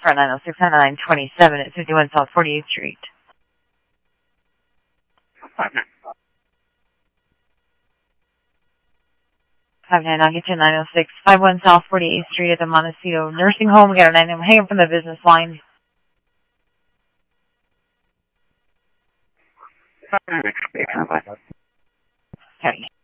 front 906 on 927 at 51 South 48th Street. 59, I'll get you 906, 51 South 48th Street at the Montecito Nursing Home. We got a 9 hang up from the business line. Okay.